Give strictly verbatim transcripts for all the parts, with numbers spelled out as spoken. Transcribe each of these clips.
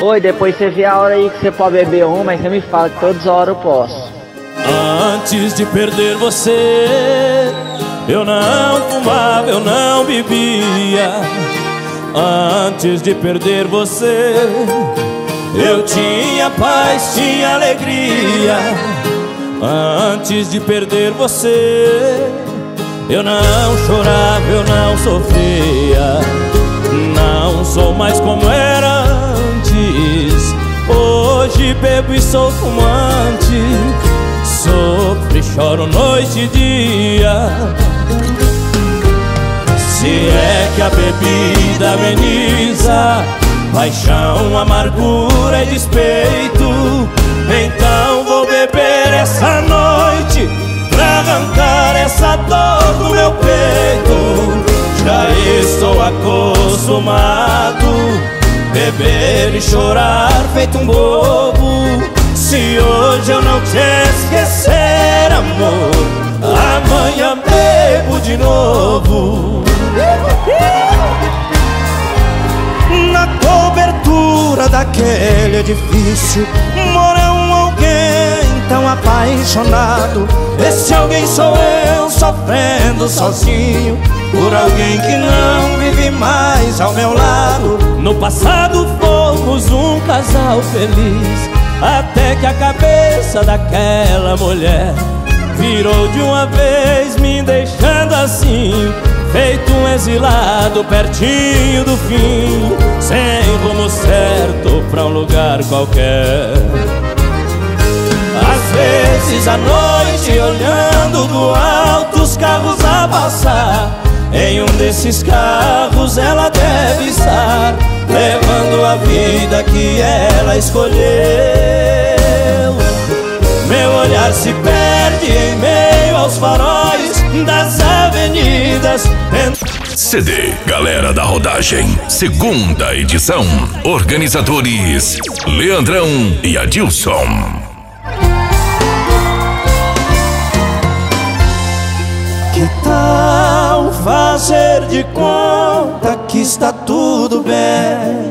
Oi, depois você vê a hora aí que você pode beber um, mas você me fala que todas as horas eu posso. Antes de perder você, eu não fumava, eu não bebia. Antes de perder você, eu tinha paz, tinha alegria. Antes de perder você, eu não chorava, eu não sofria. Não sou mais como era antes. Hoje bebo e sou fumante. Sofro e choro noite e dia. Se é que a bebida ameniza paixão, amargura e despeito, então vou beber essa noite pra arrancar essa dor do meu peito. Já estou acostumado beber e chorar feito um bobo. Se hoje eu não te esquecer, amor, amanhã bebo de novo. Na cobertura daquele edifício mora um alguém tão apaixonado. Esse alguém sou eu, sofrendo sozinho por alguém que não vive mais ao meu lado. No passado fomos um casal feliz, até que a cabeça daquela mulher virou de uma vez, me deixando assim, feito um exilado pertinho do fim, sem rumo certo pra um lugar qualquer. Às vezes à noite, olhando do alto os carros a passar, em um desses carros ela deve estar, levando a vida que ela escolheu. Meu olhar se perde em meio aos faróis das avenidas. C D Galera da Rodagem, segunda edição. Organizadores Leandrão e Adilson. Que tal fazer de conta que está tudo bem?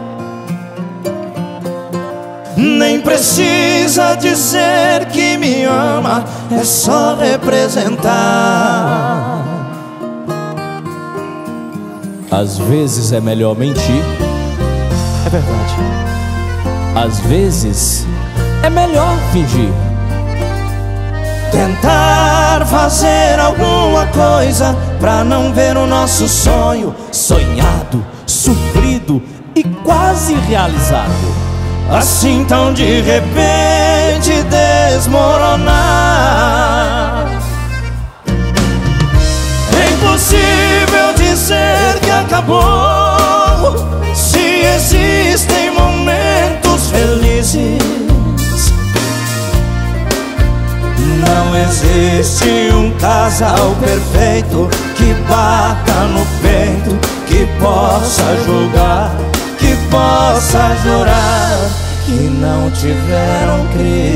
Nem precisa dizer que me ama, é só representar. Às vezes é melhor mentir, é verdade. Às vezes é melhor fingir. Tentar fazer alguma coisa pra não ver o nosso sonho sonhado, sofrido e quase realizado, assim tão de repente desmoronar. É impossível dizer que acabou, se existem momentos felizes. Não existe um casal perfeito que bata no peito, que possa julgar, que possa jurar que não tiveram crise.